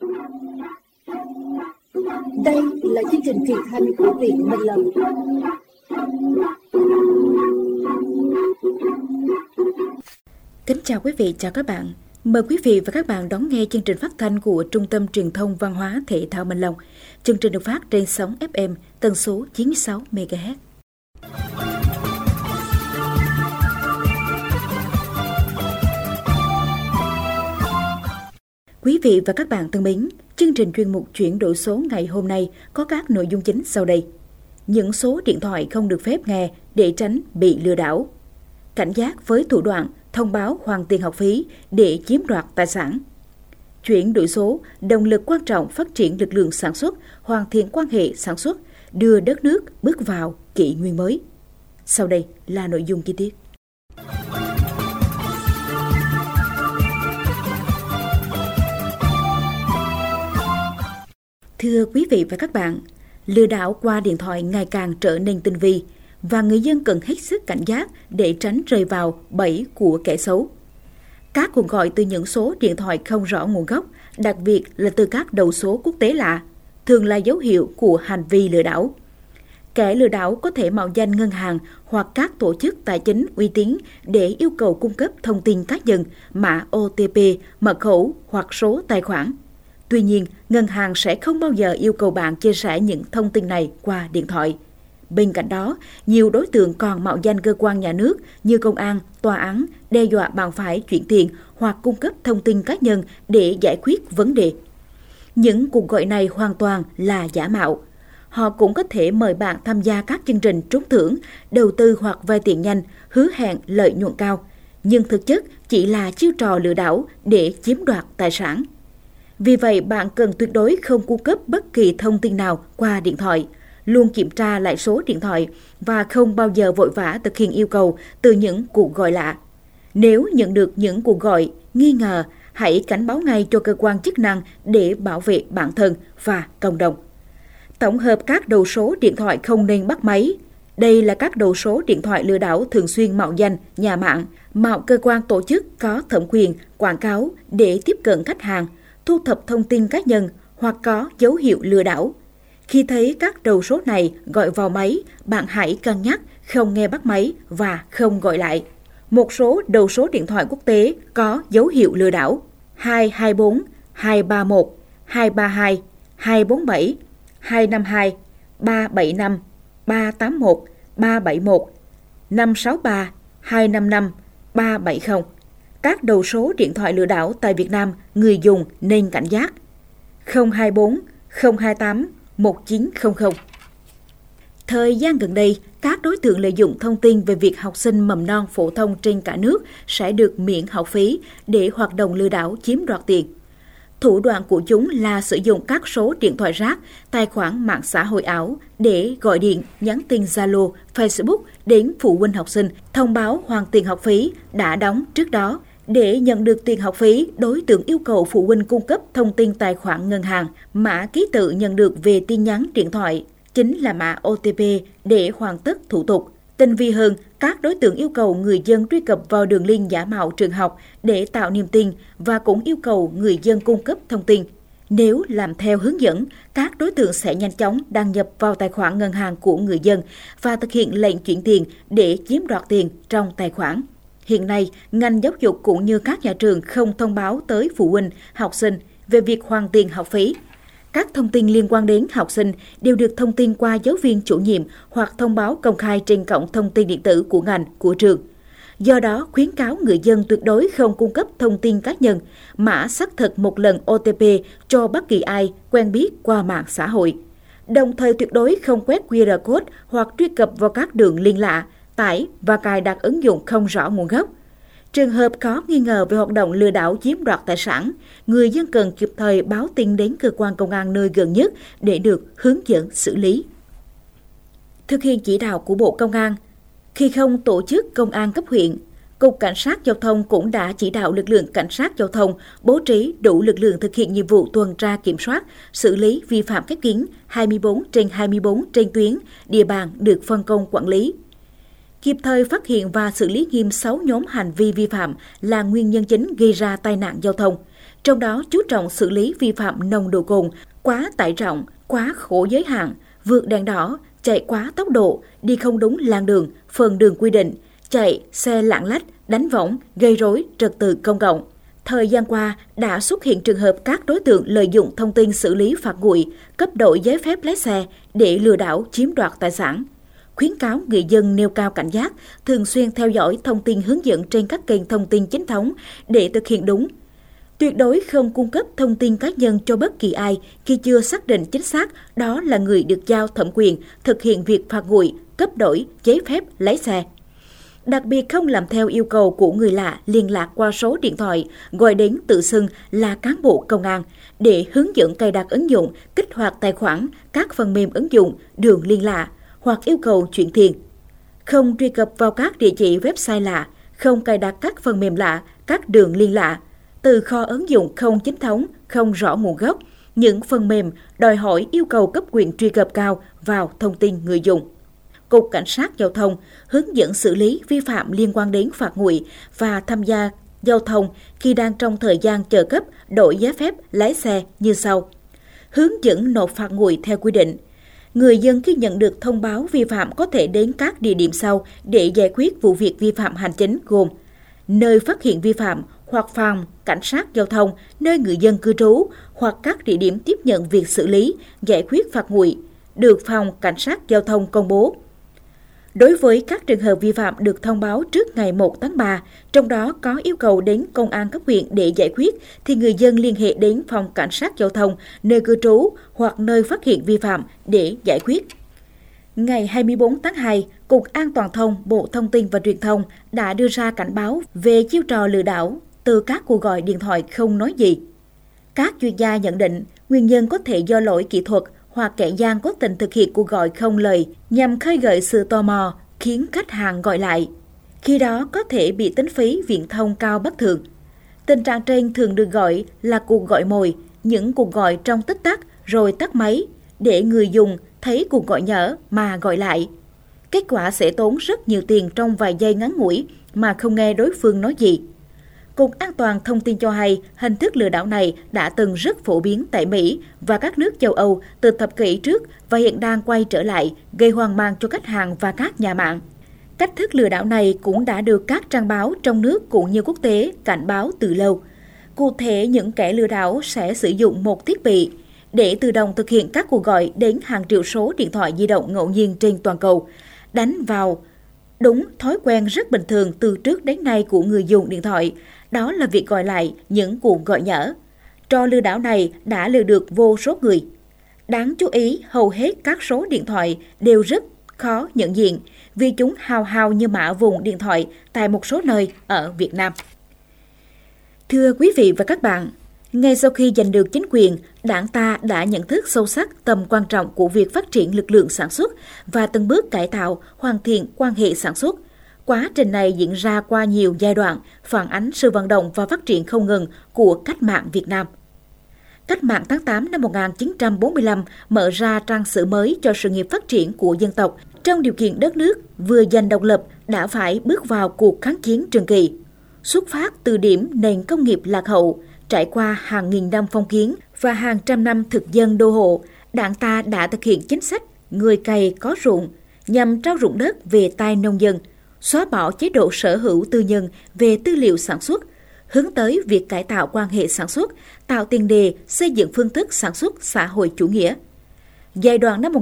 Đây là chương trình truyền thanh của Viện Minh Lâm. Kính chào quý vị, chào các bạn. Mời quý vị và các bạn đón nghe chương trình phát thanh của Trung tâm Truyền thông Văn hóa Thể thao Minh Long. Chương trình được phát trên sóng FM tần số 96 MHz. Quý vị và các bạn thân mến, chương trình chuyên mục chuyển đổi số ngày hôm nay có các nội dung chính sau đây. Những số điện thoại không được phép nghe để tránh bị lừa đảo. Cảnh giác với thủ đoạn thông báo hoàn tiền học phí để chiếm đoạt tài sản. Chuyển đổi số, động lực quan trọng phát triển lực lượng sản xuất, hoàn thiện quan hệ sản xuất, đưa đất nước bước vào kỷ nguyên mới. Sau đây là nội dung chi tiết. Thưa quý vị và các bạn, lừa đảo qua điện thoại ngày càng trở nên tinh vi và người dân cần hết sức cảnh giác để tránh rơi vào bẫy của kẻ xấu. Các cuộc gọi từ những số điện thoại không rõ nguồn gốc, đặc biệt là từ các đầu số quốc tế lạ, thường là dấu hiệu của hành vi lừa đảo. Kẻ lừa đảo có thể mạo danh ngân hàng hoặc các tổ chức tài chính uy tín để yêu cầu cung cấp thông tin cá nhân, mã OTP, mật khẩu hoặc số tài khoản. Tuy nhiên, ngân hàng sẽ không bao giờ yêu cầu bạn chia sẻ những thông tin này qua điện thoại. Bên cạnh đó, nhiều đối tượng còn mạo danh cơ quan nhà nước như công an, tòa án, đe dọa bạn phải chuyển tiền hoặc cung cấp thông tin cá nhân để giải quyết vấn đề. Những cuộc gọi này hoàn toàn là giả mạo. Họ cũng có thể mời bạn tham gia các chương trình trúng thưởng, đầu tư hoặc vay tiền nhanh, hứa hẹn lợi nhuận cao, nhưng thực chất chỉ là chiêu trò lừa đảo để chiếm đoạt tài sản. Vì vậy, bạn cần tuyệt đối không cung cấp bất kỳ thông tin nào qua điện thoại, luôn kiểm tra lại số điện thoại và không bao giờ vội vã thực hiện yêu cầu từ những cuộc gọi lạ. Nếu nhận được những cuộc gọi nghi ngờ, hãy cảnh báo ngay cho cơ quan chức năng để bảo vệ bản thân và cộng đồng. Tổng hợp các đầu số điện thoại không nên bắt máy. Đây là các đầu số điện thoại lừa đảo thường xuyên mạo danh nhà mạng, mạo cơ quan tổ chức có thẩm quyền quảng cáo để tiếp cận khách hàng, thu thập thông tin cá nhân hoặc có dấu hiệu lừa đảo. Khi thấy các đầu số này gọi vào máy, bạn hãy cân nhắc không nghe bắt máy và không gọi lại. Một số đầu số điện thoại quốc tế có dấu hiệu lừa đảo: 224, 231, 232, 247, 252, 375, 381, 371, 563, 255, 370. Các đầu số điện thoại lừa đảo tại Việt Nam, người dùng nên cảnh giác: 024, 028, 1900. Thời gian gần đây, các đối tượng lợi dụng thông tin về việc học sinh mầm non phổ thông trên cả nước sẽ được miễn học phí để hoạt động lừa đảo chiếm đoạt tiền. Thủ đoạn của chúng là sử dụng các số điện thoại rác, tài khoản mạng xã hội ảo để gọi điện, nhắn tin Zalo, Facebook đến phụ huynh học sinh thông báo hoàn tiền học phí đã đóng trước đó. Để nhận được tiền học phí, đối tượng yêu cầu phụ huynh cung cấp thông tin tài khoản ngân hàng, mã ký tự nhận được về tin nhắn điện thoại, chính là mã OTP để hoàn tất thủ tục. Tinh vi hơn, các đối tượng yêu cầu người dân truy cập vào đường link giả mạo trường học để tạo niềm tin và cũng yêu cầu người dân cung cấp thông tin. Nếu làm theo hướng dẫn, các đối tượng sẽ nhanh chóng đăng nhập vào tài khoản ngân hàng của người dân và thực hiện lệnh chuyển tiền để chiếm đoạt tiền trong tài khoản. Hiện nay, ngành giáo dục cũng như các nhà trường không thông báo tới phụ huynh, học sinh về việc hoàn tiền học phí. Các thông tin liên quan đến học sinh đều được thông tin qua giáo viên chủ nhiệm hoặc thông báo công khai trên cổng thông tin điện tử của ngành, của trường. Do đó, khuyến cáo người dân tuyệt đối không cung cấp thông tin cá nhân, mã xác thực một lần OTP cho bất kỳ ai quen biết qua mạng xã hội. Đồng thời tuyệt đối không quét QR code hoặc truy cập vào các đường link lạ, tải và cài đặt ứng dụng không rõ nguồn gốc. Trường hợp có nghi ngờ về hoạt động lừa đảo chiếm đoạt tài sản, người dân cần kịp thời báo tin đến cơ quan công an nơi gần nhất để được hướng dẫn xử lý. Thực hiện chỉ đạo của Bộ Công an, khi không tổ chức công an cấp huyện, Cục Cảnh sát Giao thông cũng đã chỉ đạo lực lượng cảnh sát giao thông bố trí đủ lực lượng thực hiện nhiệm vụ tuần tra kiểm soát, xử lý vi phạm khép kín 24/24 trên tuyến, địa bàn được phân công quản lý. Kịp thời phát hiện và xử lý nghiêm 6 nhóm hành vi vi phạm là nguyên nhân chính gây ra tai nạn giao thông, trong đó chú trọng xử lý vi phạm nồng độ cồn, quá tải trọng, quá khổ giới hạn, vượt đèn đỏ, chạy quá tốc độ, đi không đúng làn đường, phần đường quy định, chạy xe lạng lách, đánh võng, gây rối trật tự công cộng. Thời gian qua, đã xuất hiện trường hợp các đối tượng lợi dụng thông tin xử lý phạt nguội, cấp đổi giấy phép lái xe để lừa đảo chiếm đoạt tài sản. Khuyến cáo người dân nêu cao cảnh giác, thường xuyên theo dõi thông tin hướng dẫn trên các kênh thông tin chính thống để thực hiện đúng. Tuyệt đối không cung cấp thông tin cá nhân cho bất kỳ ai khi chưa xác định chính xác đó là người được giao thẩm quyền thực hiện việc phạt nguội, cấp đổi giấy phép lái xe. Đặc biệt không làm theo yêu cầu của người lạ liên lạc qua số điện thoại, gọi đến tự xưng là cán bộ công an để hướng dẫn cài đặt ứng dụng, kích hoạt tài khoản, các phần mềm ứng dụng, đường liên lạ hoặc yêu cầu chuyển tiền. Không truy cập vào các địa chỉ website lạ, không cài đặt các phần mềm lạ, các đường liên lạ, từ kho ứng dụng không chính thống, không rõ nguồn gốc, những phần mềm đòi hỏi yêu cầu cấp quyền truy cập cao vào thông tin người dùng. Cục Cảnh sát Giao thông hướng dẫn xử lý vi phạm liên quan đến phạt nguội và tham gia giao thông khi đang trong thời gian chờ cấp đổi giấy phép lái xe như sau. Hướng dẫn nộp phạt nguội theo quy định. Người dân khi nhận được thông báo vi phạm có thể đến các địa điểm sau để giải quyết vụ việc vi phạm hành chính gồm nơi phát hiện vi phạm hoặc phòng cảnh sát giao thông nơi người dân cư trú hoặc các địa điểm tiếp nhận việc xử lý, giải quyết phạt nguội được phòng cảnh sát giao thông công bố. Đối với các trường hợp vi phạm được thông báo trước ngày 1 tháng 3, trong đó có yêu cầu đến công an cấp huyện để giải quyết, thì người dân liên hệ đến phòng cảnh sát giao thông nơi cư trú hoặc nơi phát hiện vi phạm để giải quyết. Ngày 24 tháng 2, Cục An toàn thông Bộ Thông tin và Truyền thông đã đưa ra cảnh báo về chiêu trò lừa đảo từ các cuộc gọi điện thoại không nói gì. Các chuyên gia nhận định nguyên nhân có thể do lỗi kỹ thuật hoặc kẻ gian cố tình thực hiện cuộc gọi không lời nhằm khơi gợi sự tò mò, khiến khách hàng gọi lại. Khi đó có thể bị tính phí viễn thông cao bất thường. Tình trạng trên thường được gọi là cuộc gọi mồi, những cuộc gọi trong tích tắc rồi tắt máy để người dùng thấy cuộc gọi nhỡ mà gọi lại. Kết quả sẽ tốn rất nhiều tiền trong vài giây ngắn ngủi mà không nghe đối phương nói gì. Cục An toàn thông tin cho hay hình thức lừa đảo này đã từng rất phổ biến tại Mỹ và các nước châu Âu từ thập kỷ trước và hiện đang quay trở lại, gây hoang mang cho khách hàng và các nhà mạng. Cách thức lừa đảo này cũng đã được các trang báo trong nước cũng như quốc tế cảnh báo từ lâu. Cụ thể, những kẻ lừa đảo sẽ sử dụng một thiết bị để tự động thực hiện các cuộc gọi đến hàng triệu số điện thoại di động ngẫu nhiên trên toàn cầu, đánh vào đúng thói quen rất bình thường từ trước đến nay của người dùng điện thoại, đó là việc gọi lại những cuộc gọi nhỡ. Trò lừa đảo này đã lừa được vô số người. Đáng chú ý, hầu hết các số điện thoại đều rất khó nhận diện vì chúng hao như mã vùng điện thoại tại một số nơi ở Việt Nam. Thưa quý vị và các bạn, ngay sau khi giành được chính quyền, Đảng ta đã nhận thức sâu sắc tầm quan trọng của việc phát triển lực lượng sản xuất và từng bước cải tạo, hoàn thiện quan hệ sản xuất. Quá trình này diễn ra qua nhiều giai đoạn, phản ánh sự vận động và phát triển không ngừng của cách mạng Việt Nam. Cách mạng tháng 8 năm 1945 mở ra trang sử mới cho sự nghiệp phát triển của dân tộc trong điều kiện đất nước vừa giành độc lập đã phải bước vào cuộc kháng chiến trường kỳ. Xuất phát từ điểm nền công nghiệp lạc hậu, trải qua hàng nghìn năm phong kiến và hàng trăm năm thực dân đô hộ, Đảng ta đã thực hiện chính sách người cày có ruộng nhằm trao ruộng đất về tay nông dân, xóa bỏ chế độ sở hữu tư nhân về tư liệu sản xuất, hướng tới việc cải tạo quan hệ sản xuất, tạo tiền đề xây dựng phương thức sản xuất xã hội chủ nghĩa. Giai đoạn năm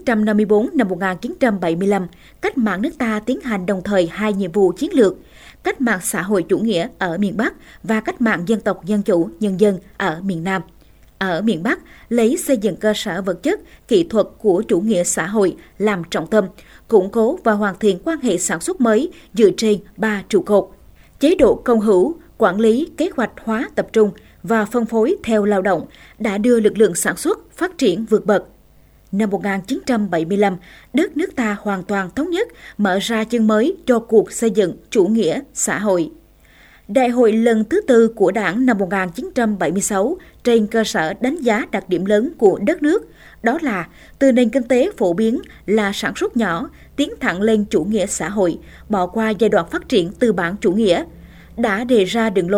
1954-1975, cách mạng nước ta tiến hành đồng thời hai nhiệm vụ chiến lược, cách mạng xã hội chủ nghĩa ở miền Bắc và cách mạng dân tộc dân chủ nhân dân ở miền Nam. Ở miền Bắc, lấy xây dựng cơ sở vật chất, kỹ thuật của chủ nghĩa xã hội làm trọng tâm, củng cố và hoàn thiện quan hệ sản xuất mới dựa trên 3 trụ cột: chế độ công hữu, quản lý kế hoạch hóa tập trung và phân phối theo lao động đã đưa lực lượng sản xuất phát triển vượt bậc. Năm 1975, đất nước ta hoàn toàn thống nhất, mở ra chương mới cho cuộc xây dựng chủ nghĩa xã hội. Đại hội lần thứ tư của Đảng năm 1976 trên cơ sở đánh giá đặc điểm lớn của đất nước, đó là từ nền kinh tế phổ biến là sản xuất nhỏ, tiến thẳng lên chủ nghĩa xã hội, bỏ qua giai đoạn phát triển tư bản chủ nghĩa, đã đề ra đường lối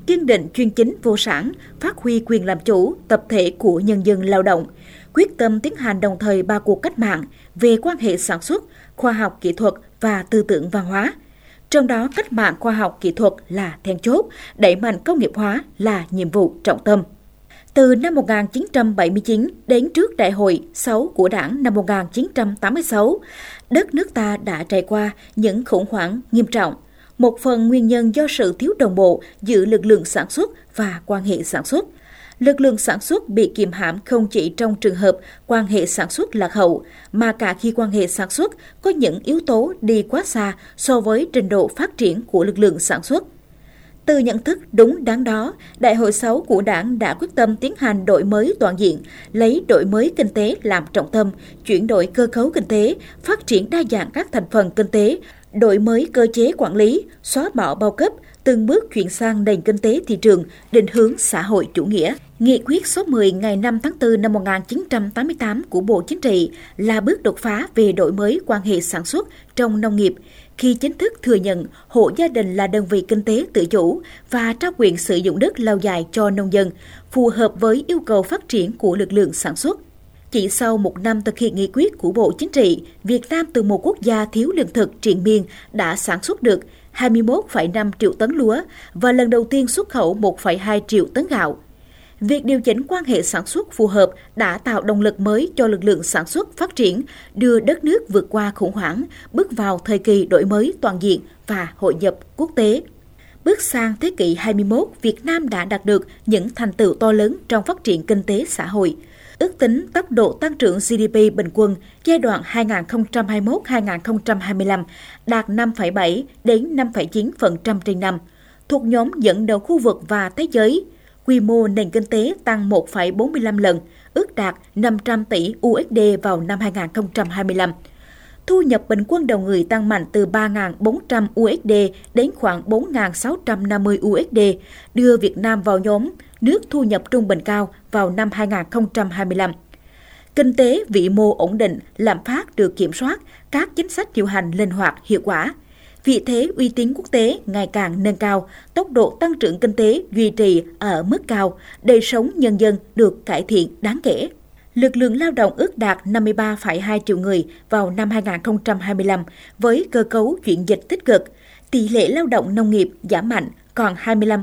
kiên định chuyên chính vô sản, phát huy quyền làm chủ tập thể của nhân dân lao động, quyết tâm tiến hành đồng thời 3 cuộc cách mạng về quan hệ sản xuất, khoa học kỹ thuật và tư tưởng văn hóa. Trong đó, cách mạng khoa học kỹ thuật là then chốt, đẩy mạnh công nghiệp hóa là nhiệm vụ trọng tâm. Từ năm 1979 đến trước Đại hội 6 của Đảng năm 1986, đất nước ta đã trải qua những khủng hoảng nghiêm trọng. Một phần nguyên nhân do sự thiếu đồng bộ giữa lực lượng sản xuất và quan hệ sản xuất. Lực lượng sản xuất bị kiềm hãm không chỉ trong trường hợp quan hệ sản xuất lạc hậu, mà cả khi quan hệ sản xuất có những yếu tố đi quá xa so với trình độ phát triển của lực lượng sản xuất. Từ nhận thức đúng đắn đó, Đại hội 6 của Đảng đã quyết tâm tiến hành đổi mới toàn diện, lấy đổi mới kinh tế làm trọng tâm, chuyển đổi cơ cấu kinh tế, phát triển đa dạng các thành phần kinh tế, đổi mới cơ chế quản lý, xóa bỏ bao cấp, từng bước chuyển sang nền kinh tế thị trường, định hướng xã hội chủ nghĩa. Nghị quyết số 10 ngày 5 tháng 4 năm 1988 của Bộ Chính trị là bước đột phá về đổi mới quan hệ sản xuất trong nông nghiệp, khi chính thức thừa nhận hộ gia đình là đơn vị kinh tế tự chủ và trao quyền sử dụng đất lâu dài cho nông dân, phù hợp với yêu cầu phát triển của lực lượng sản xuất. Chỉ sau một năm thực hiện nghị quyết của Bộ Chính trị, Việt Nam từ một quốc gia thiếu lương thực triền miên đã sản xuất được 21,5 triệu tấn lúa và lần đầu tiên xuất khẩu 1,2 triệu tấn gạo. Việc điều chỉnh quan hệ sản xuất phù hợp đã tạo động lực mới cho lực lượng sản xuất phát triển, đưa đất nước vượt qua khủng hoảng, bước vào thời kỳ đổi mới toàn diện và hội nhập quốc tế. Bước sang thế kỷ 21, Việt Nam đã đạt được những thành tựu to lớn trong phát triển kinh tế xã hội. Ước tính tốc độ tăng trưởng GDP bình quân giai đoạn 2021-2025 đạt 5,7 đến 5,9% trên năm, thuộc nhóm dẫn đầu khu vực và thế giới. Quy mô nền kinh tế tăng 1,45 lần, ước đạt 500 tỷ USD vào năm 2025. Thu nhập bình quân đầu người tăng mạnh từ 3.400 USD đến khoảng 4.650 USD, đưa Việt Nam vào nhóm nước thu nhập trung bình cao vào năm 2025. Kinh tế vĩ mô ổn định, lạm phát được kiểm soát, các chính sách điều hành linh hoạt, hiệu quả. Vị thế uy tín quốc tế ngày càng nâng cao, tốc độ tăng trưởng kinh tế duy trì ở mức cao, đời sống nhân dân được cải thiện đáng kể. Lực lượng lao động ước đạt 53,2 triệu người vào năm 2025 với cơ cấu chuyển dịch tích cực. Tỷ lệ lao động nông nghiệp giảm mạnh còn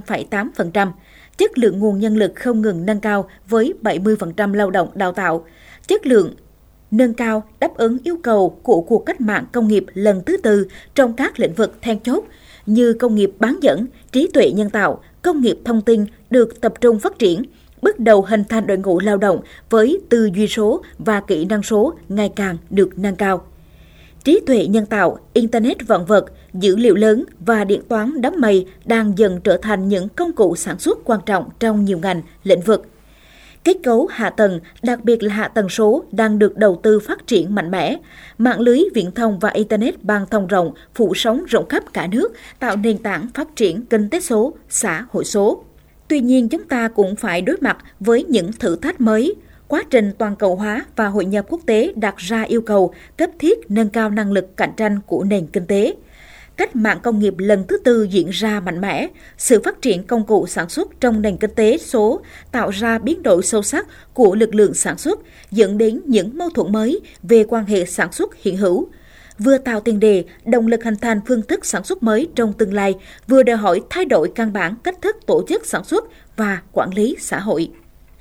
25,8%. Chất lượng nguồn nhân lực không ngừng nâng cao với 70% lao động đào tạo. Chất lượng nâng cao đáp ứng yêu cầu của cuộc cách mạng công nghiệp lần thứ tư trong các lĩnh vực then chốt như công nghiệp bán dẫn, trí tuệ nhân tạo, công nghiệp thông tin được tập trung phát triển, bước đầu hình thành đội ngũ lao động với tư duy số và kỹ năng số ngày càng được nâng cao. Trí tuệ nhân tạo, Internet vạn vật, dữ liệu lớn và điện toán đám mây đang dần trở thành những công cụ sản xuất quan trọng trong nhiều ngành, lĩnh vực. Kết cấu hạ tầng, đặc biệt là hạ tầng số, đang được đầu tư phát triển mạnh mẽ. Mạng lưới viễn thông và Internet băng thông rộng, phủ sóng rộng khắp cả nước, tạo nền tảng phát triển kinh tế số, xã hội số. Tuy nhiên, chúng ta cũng phải đối mặt với những thử thách mới. Quá trình toàn cầu hóa và hội nhập quốc tế đặt ra yêu cầu cấp thiết nâng cao năng lực cạnh tranh của nền kinh tế. Cách mạng công nghiệp lần thứ tư diễn ra mạnh mẽ, sự phát triển công cụ sản xuất trong nền kinh tế số tạo ra biến đổi sâu sắc của lực lượng sản xuất, dẫn đến những mâu thuẫn mới về quan hệ sản xuất hiện hữu. Vừa tạo tiền đề, động lực hình thành phương thức sản xuất mới trong tương lai, vừa đòi hỏi thay đổi căn bản cách thức tổ chức sản xuất và quản lý xã hội.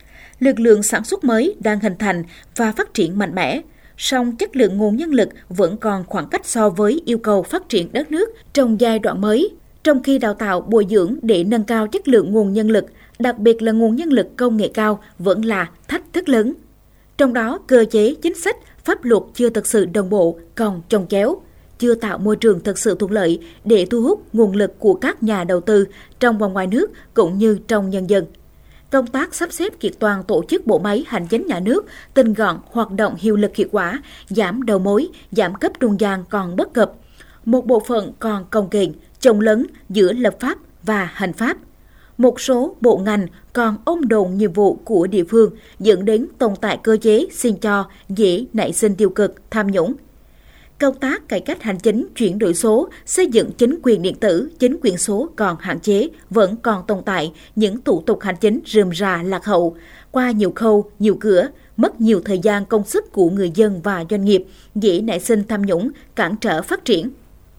Lực lượng sản xuất mới đang hình thành và phát triển mạnh mẽ, song chất lượng nguồn nhân lực vẫn còn khoảng cách so với yêu cầu phát triển đất nước trong giai đoạn mới, trong khi đào tạo bồi dưỡng để nâng cao chất lượng nguồn nhân lực, đặc biệt là nguồn nhân lực công nghệ cao vẫn là thách thức lớn. Trong đó, cơ chế, chính sách, pháp luật chưa thực sự đồng bộ, còn chồng chéo, chưa tạo môi trường thực sự thuận lợi để thu hút nguồn lực của các nhà đầu tư trong và ngoài nước cũng như trong nhân dân. Công tác sắp xếp kiện toàn tổ chức bộ máy hành chính nhà nước, tinh gọn, hoạt động hiệu lực hiệu quả, giảm đầu mối, giảm cấp trung gian còn bất cập. Một bộ phận còn cồng kềnh, chồng lấn giữa lập pháp và hành pháp. Một số bộ ngành còn ôm đồm nhiệm vụ của địa phương dẫn đến tồn tại cơ chế xin cho dễ nảy sinh tiêu cực, tham nhũng. Công tác cải cách hành chính, chuyển đổi số, xây dựng chính quyền điện tử, chính quyền số còn hạn chế, vẫn còn tồn tại những thủ tục hành chính rườm rà lạc hậu, qua nhiều khâu, nhiều cửa, mất nhiều thời gian công sức của người dân và doanh nghiệp, dễ nảy sinh tham nhũng, cản trở phát triển.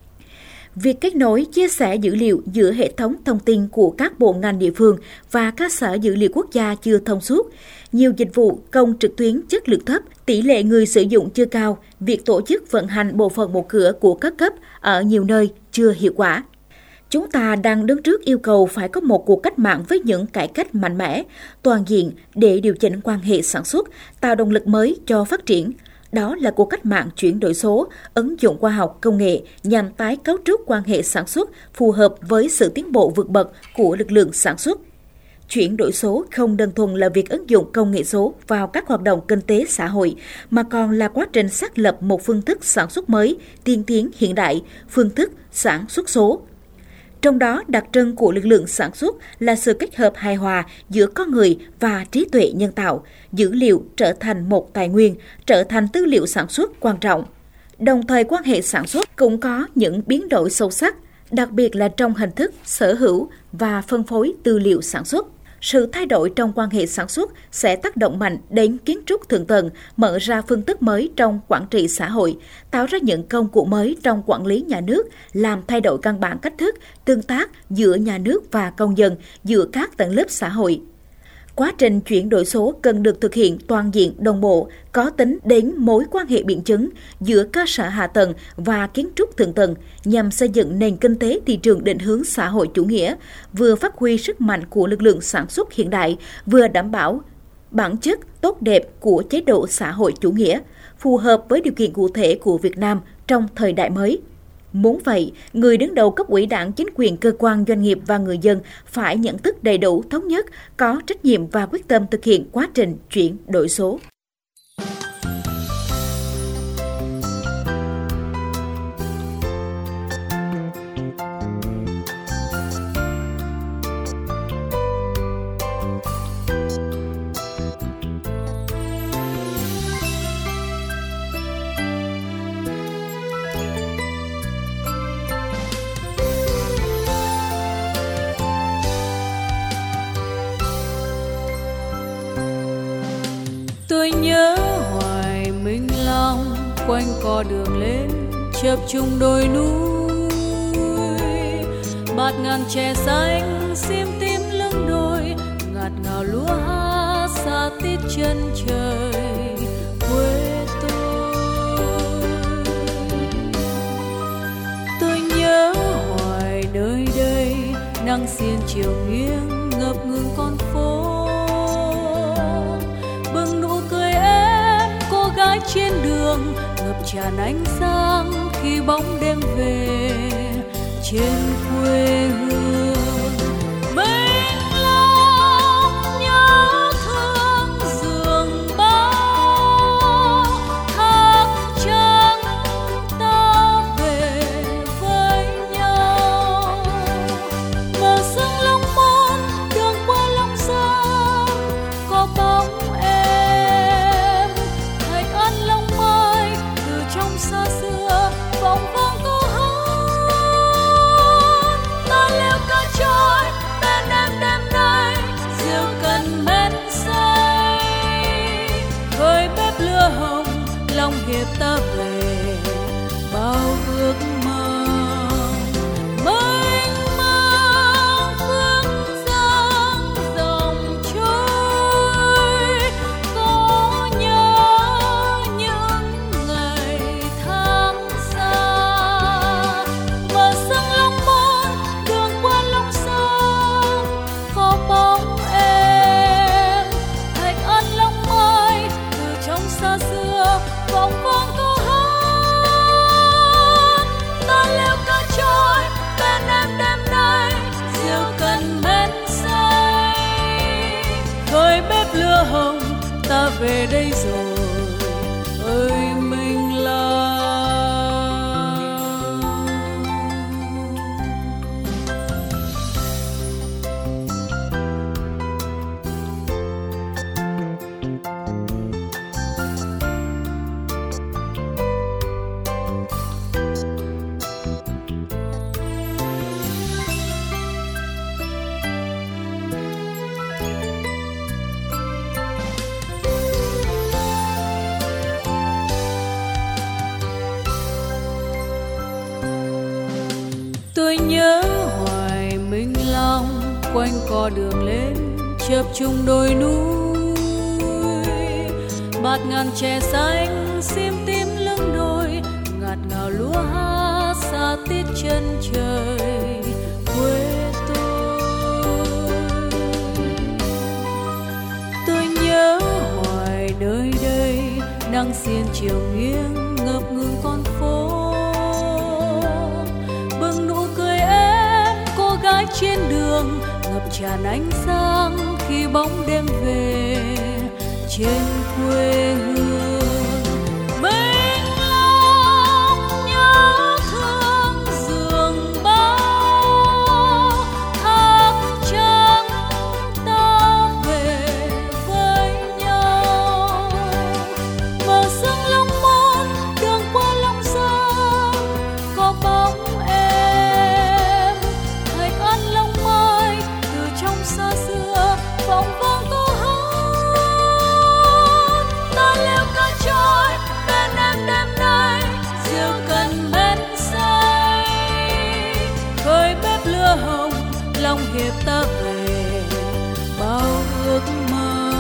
Việc kết nối, chia sẻ dữ liệu giữa hệ thống thông tin của các bộ ngành địa phương và các sở dữ liệu quốc gia chưa thông suốt, nhiều dịch vụ công trực tuyến chất lượng thấp, tỷ lệ người sử dụng chưa cao, việc tổ chức vận hành bộ phận một cửa của các cấp ở nhiều nơi chưa hiệu quả. Chúng ta đang đứng trước yêu cầu phải có một cuộc cách mạng với những cải cách mạnh mẽ, toàn diện để điều chỉnh quan hệ sản xuất, tạo động lực mới cho phát triển. Đó là cuộc cách mạng chuyển đổi số, ứng dụng khoa học công nghệ nhằm tái cấu trúc quan hệ sản xuất phù hợp với sự tiến bộ vượt bậc của lực lượng sản xuất. Chuyển đổi số không đơn thuần là việc ứng dụng công nghệ số vào các hoạt động kinh tế xã hội, mà còn là quá trình xác lập một phương thức sản xuất mới, tiên tiến hiện đại, phương thức sản xuất số. Trong đó, đặc trưng của lực lượng sản xuất là sự kết hợp hài hòa giữa con người và trí tuệ nhân tạo, dữ liệu trở thành một tài nguyên, trở thành tư liệu sản xuất quan trọng. Đồng thời, quan hệ sản xuất cũng có những biến đổi sâu sắc, đặc biệt là trong hình thức sở hữu và phân phối tư liệu sản xuất. Sự thay đổi trong quan hệ sản xuất sẽ tác động mạnh đến kiến trúc thượng tầng, mở ra phương thức mới trong quản trị xã hội, tạo ra những công cụ mới trong quản lý nhà nước, làm thay đổi căn bản cách thức tương tác giữa nhà nước và công dân, giữa các tầng lớp xã hội. Quá trình chuyển đổi số cần được thực hiện toàn diện, đồng bộ, có tính đến mối quan hệ biện chứng giữa cơ sở hạ tầng và kiến trúc thượng tầng nhằm xây dựng nền kinh tế thị trường định hướng xã hội chủ nghĩa, vừa phát huy sức mạnh của lực lượng sản xuất hiện đại, vừa đảm bảo bản chất tốt đẹp của chế độ xã hội chủ nghĩa, phù hợp với điều kiện cụ thể của Việt Nam trong thời đại mới. Muốn vậy, người đứng đầu cấp ủy Đảng, chính quyền, cơ quan, doanh nghiệp và người dân phải nhận thức đầy đủ, thống nhất, có trách nhiệm và quyết tâm thực hiện quá trình chuyển đổi số. Tôi nhớ hoài Minh Long quanh co đường lên chập trùng đồi núi, bạt ngàn chè xanh xiêm tím lưng đồi, ngạt ngào lúa hát xa tít chân trời quê tôi. Tôi nhớ hoài nơi đây nắng xiên chiều nghiêng ngập ngừng con phố, trên đường ngập tràn ánh sáng khi bóng đêm về trên quê hương. Minh Long nhớ thương giường bao, thác trắng ta về với nhau. Bờ sông Long Môn đường qua Long Giang có bóng xa xưa vòng vang câu hát. Ta leo ca trôi bên em đêm nay, rượu cần men say, khơi bếp lửa hồng lòng hiệp ta về bao ước mơ. Mênh mang phương giang dòng trôi, có nhớ những ngày tháng xa. Bờ sông Long Môn đường qua Long Giang có bóng em, thạch ăn Long Mai từ trong xa xưa vòng vang câu hát. Ta leo ca trôi bên em đêm nay, rượu cần men say, khơi bếp lửa hồng ta về đây rồi ơi Minh Long. Tôi nhớ hoài Minh Long quanh co đường lên chập trùng đồi núi, bạt ngàn chè xanh xiêm tím lưng đồi, ngạt ngào lúa hát xa tít chân trời quê tôi. Tôi nhớ hoài nơi đây nắng xiên chiều nghiêng ngập ngừng con phố, bừng nụ cười em cô gái trên đường, ngập tràn ánh sáng khi bóng đêm về trên quê hương. Minh Long nhớ thương giường bao, thác trắng ta về với nhau. Bờ sông Long Môn đường qua Long Giang có bóng em, thạch ăn Long Mai từ trong xa xưa vọng vang câu hát. Ta leo ca trôi bên em đêm nay rượu cần men say, khơi bếp lửa hồng Long Hiệp ta về bao ước mơ.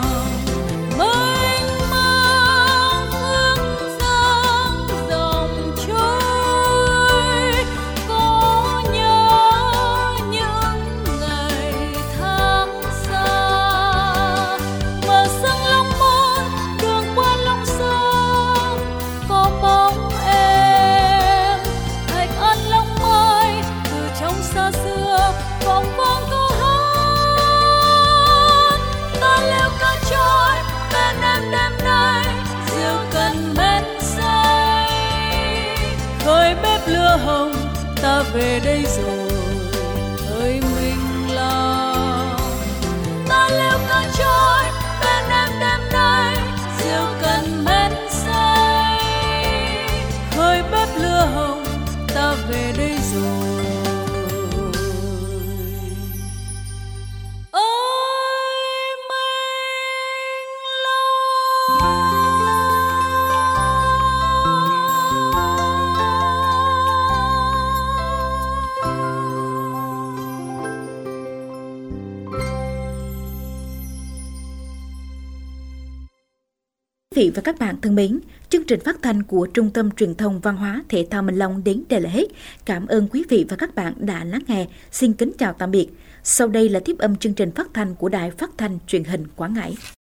Mênh mang hương giang dòng trôi, có nhớ những ngày tháng xa. Bờ sông Long Môn đường qua Long Giang có bóng em, thạch ăn Long Mai từ trong xa xưa vọng vang câu hát. Ta leo ca trôi bên em đêm nay rượu cần men say, khơi bếp lửa hồng ta về đây rồi ơi Minh Long. Ta leo ca trôi bên em đêm nay rượu cần men say, khơi bếp lửa hồng ta về đây rồi ơi Minh Long. Quý vị và các bạn thân mến, chương trình phát thanh của Trung tâm Truyền thông Văn hóa Thể thao Minh Long đến đây là hết. Cảm ơn quý vị và các bạn đã lắng nghe. Xin kính chào tạm biệt. Sau đây là tiếp âm chương trình phát thanh của Đài Phát thanh Truyền hình Quảng Ngãi.